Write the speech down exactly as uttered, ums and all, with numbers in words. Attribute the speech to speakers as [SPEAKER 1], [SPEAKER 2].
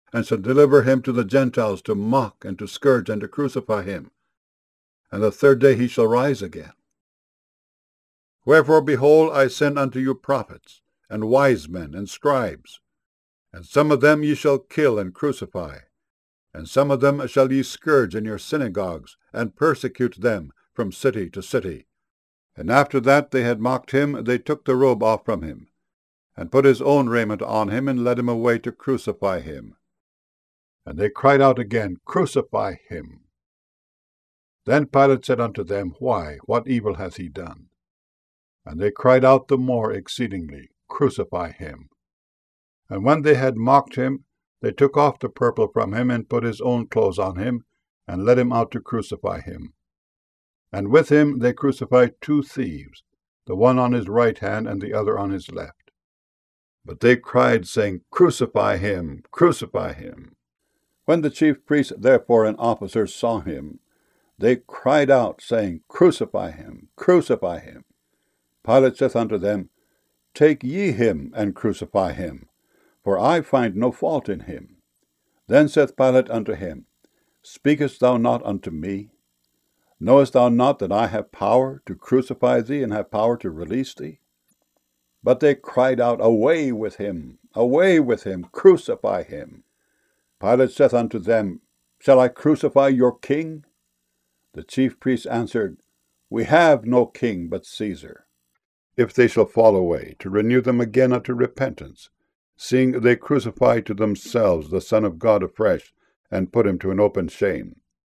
[SPEAKER 1] and shall deliver him to the Gentiles to mock and to scourge and to crucify him. And the third day he shall rise again. Wherefore, behold, I send unto you prophets, and wise men, and scribes. And some of them ye shall kill and crucify, and some of them shall ye scourge in your synagogues, and persecute them from city to city. And after that they had mocked him, they took the robe off from him, and put his own raiment on him, and led him away to crucify him. And they cried out again, Crucify him. Then Pilate said unto them, Why, what evil hath he done? And they cried out the more exceedingly, Crucify him. And when they had mocked him, they took off the purple from him, and put his own clothes on him, and led him out to crucify him. And with him they crucified two thieves, the one on his right hand, and the other on his left. But they cried, saying, Crucify him, crucify him. When the chief priests therefore and officers saw him, they cried out, saying, Crucify him, crucify him. Pilate saith unto them, Take ye him, and crucify him, for I find no fault in him. Then saith Pilate unto him, Speakest thou not unto me? Knowest thou not that I have power to crucify thee, and have power to release thee? But they cried out, Away with him, away with him, crucify him. Pilate saith unto them, Shall I crucify your king? The chief priests answered, We have no king but Caesar. If they shall fall away, to renew them again unto repentance, seeing they crucify to themselves the Son of God afresh, and put him to an open shame.